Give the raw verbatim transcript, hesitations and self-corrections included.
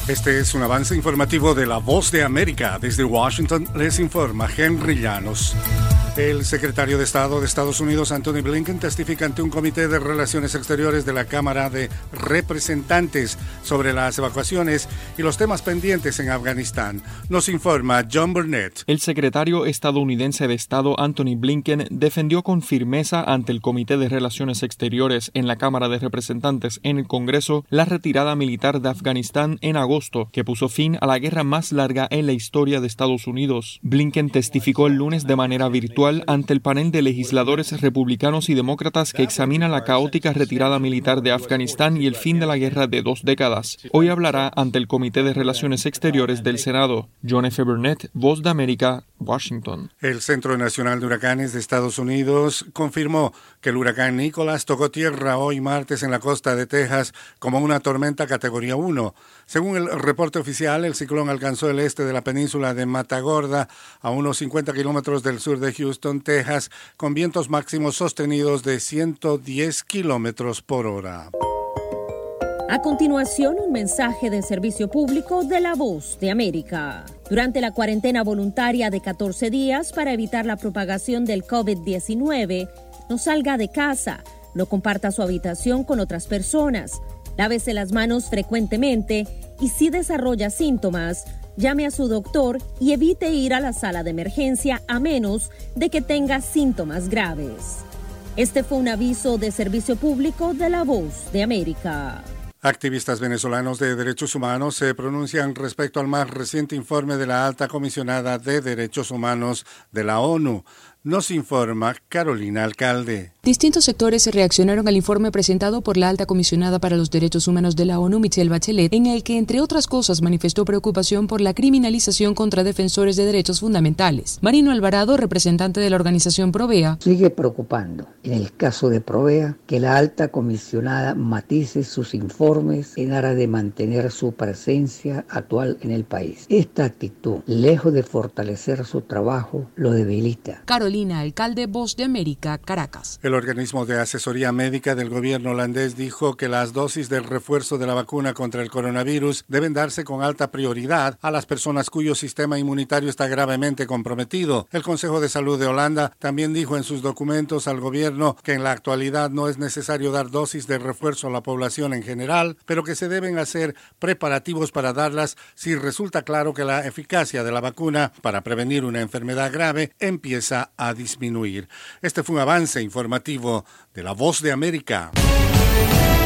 Este es un avance informativo de La Voz de América. Desde Washington les informa Henry Llanos. El secretario de Estado de Estados Unidos, Anthony Blinken, testifica ante un comité de Relaciones Exteriores de la Cámara de Representantes sobre las evacuaciones y los temas pendientes en Afganistán. Nos informa John Burnett. El secretario estadounidense de Estado, Anthony Blinken, defendió con firmeza ante el Comité de Relaciones Exteriores en la Cámara de Representantes en el Congreso la retirada militar de Afganistán en agosto, que puso fin a la guerra más larga en la historia de Estados Unidos. Blinken testificó el lunes de manera virtual ante el panel de legisladores republicanos y demócratas que examina la caótica retirada militar de Afganistán y el fin de la guerra de dos décadas. Hoy hablará ante el Comité de Relaciones Exteriores del Senado. John F. Burnett, Voz de América, Washington. El Centro Nacional de Huracanes de Estados Unidos confirmó que el huracán Nicholas tocó tierra hoy martes en la costa de Texas como una tormenta categoría uno. Según el reporte oficial, el ciclón alcanzó el este de la península de Matagorda, a unos cincuenta kilómetros del sur de Houston, Texas, con vientos máximos sostenidos de ciento diez kilómetros por hora. A continuación, un mensaje de servicio público de La Voz de América. Durante la cuarentena voluntaria de catorce días para evitar la propagación del COVID diecinueve, no salga de casa, no comparta su habitación con otras personas, lávese las manos frecuentemente y si desarrolla síntomas, llame a su doctor y evite ir a la sala de emergencia a menos de que tenga síntomas graves. Este fue un aviso de servicio público de La Voz de América. Activistas venezolanos de derechos humanos se pronuncian respecto al más reciente informe de la Alta Comisionada de Derechos Humanos de la ONU. Nos informa Carolina Alcalde. Distintos sectores reaccionaron al informe presentado por la Alta Comisionada para los Derechos Humanos de la ONU, Michelle Bachelet, en el que, entre otras cosas, manifestó preocupación por la criminalización contra defensores de derechos fundamentales. Marino Alvarado, representante de la organización Provea, sigue preocupando, en el caso de Provea, que la Alta Comisionada matice sus informes en aras de mantener su presencia actual en el país. Esta actitud, lejos de fortalecer su trabajo, lo debilita. Carolina Alcalde, Voz de América, Caracas. El organismo de asesoría médica del gobierno holandés dijo que las dosis del refuerzo de la vacuna contra el coronavirus deben darse con alta prioridad a las personas cuyo sistema inmunitario está gravemente comprometido. El Consejo de Salud de Holanda también dijo en sus documentos al gobierno que en la actualidad no es necesario dar dosis de refuerzo a la población en general, pero que se deben hacer preparativos para darlas si resulta claro que la eficacia de la vacuna para prevenir una enfermedad grave empieza a disminuir. Este fue un avance informativo de La Voz de América.